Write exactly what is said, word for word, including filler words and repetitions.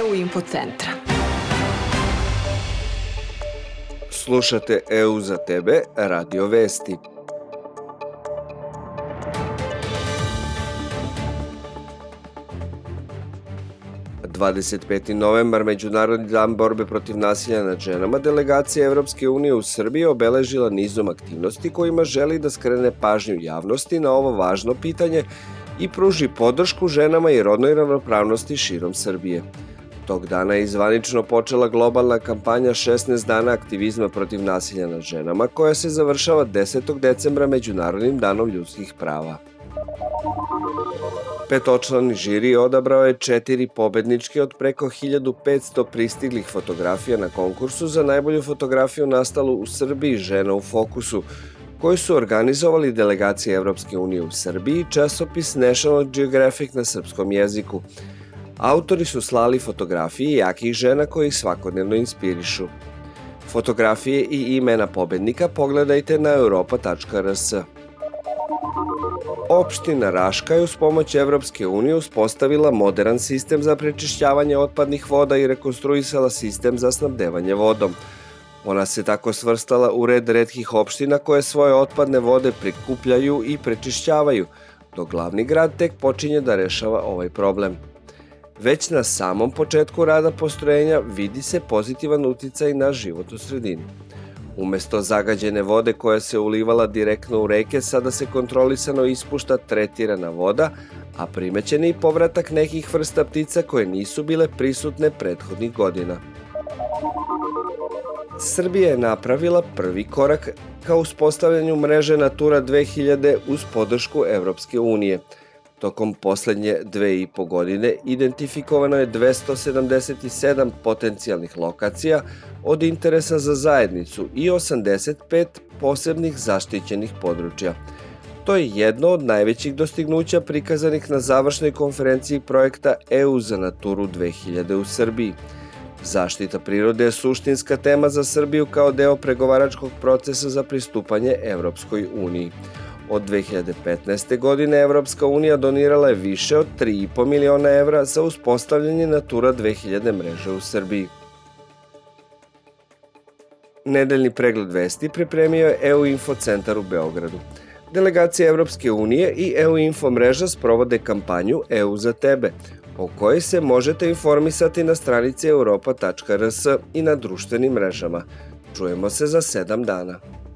E U Info centra. Slušate E U za tebe, radio vesti. dvadeset peti novembar, Međunarodni dan borbe protiv nasilja nad ženama, delegacija Evropske unije u Srbiji obeležila nizom aktivnosti kojima želi da skrene pažnju javnosti na ovo važno pitanje i pruži podršku ženama i rodnoj ravnopravnosti širom Srbije. Tog dana je zvanično počela globalna kampanja šesnaest dana aktivizma protiv nasilja nad ženama, koja se završava desetog decembra Međunarodnim danom ljudskih prava. Petočlani žiri odabrao je četiri pobedničke od preko hiljadu petsto pristiglih fotografija na konkursu za najbolju fotografiju nastalu u Srbiji Žena u fokusu, koju su organizovali delegacije Evropske unije u Srbiji i časopis National Geographic na srpskom jeziku. Autori su slali fotografije jakih žena koji ih svakodnevno inspirišu. Fotografije i imena pobednika pogledajte na europa tačka r s. Opština Raška je uz pomoć Evropske unije uspostavila modern sistem za prečišćavanje otpadnih voda i rekonstruisala sistem za snabdevanje vodom. Ona se tako svrstala u red retkih opština koje svoje otpadne vode prikupljaju i prečišćavaju, dok glavni grad tek počinje da rešava ovaj problem. Već na samom početku rada postrojenja vidi se pozitivan uticaj na životnu sredinu. Umesto zagađene vode koja se ulivala direktno u reke, sada se kontrolisano ispušta tretirana voda, a primećen je i povratak nekih vrsta ptica koje nisu bile prisutne prethodnih godina. Srbija je napravila prvi korak ka uspostavljanju mreže Natura dve hiljade uz podršku Evropske unije. Tokom poslednje dve i po godine identifikovano je dvesta sedamdeset sedam potencijalnih lokacija od interesa za zajednicu i osamdeset pet posebnih zaštićenih područja. To je jedno od najvećih dostignuća prikazanih na završnoj konferenciji projekta E U za Naturu dve hiljade u Srbiji. Zaštita prirode je suštinska tema za Srbiju kao deo pregovaračkog procesa za pristupanje Evropskoj uniji. Od dve hiljade petnaeste. godine Evropska unija donirala je više od tri i po miliona evra za uspostavljanje Natura dve hiljade mreže u Srbiji. Nedeljni pregled vesti pripremio je E U Info centar u Beogradu. Delegacija Evropske unije i E U Info mreža sprovode kampanju E U za tebe, o kojoj se možete informisati na stranici europa tačka r s i na društvenim mrežama. Čujemo se za sedam dana.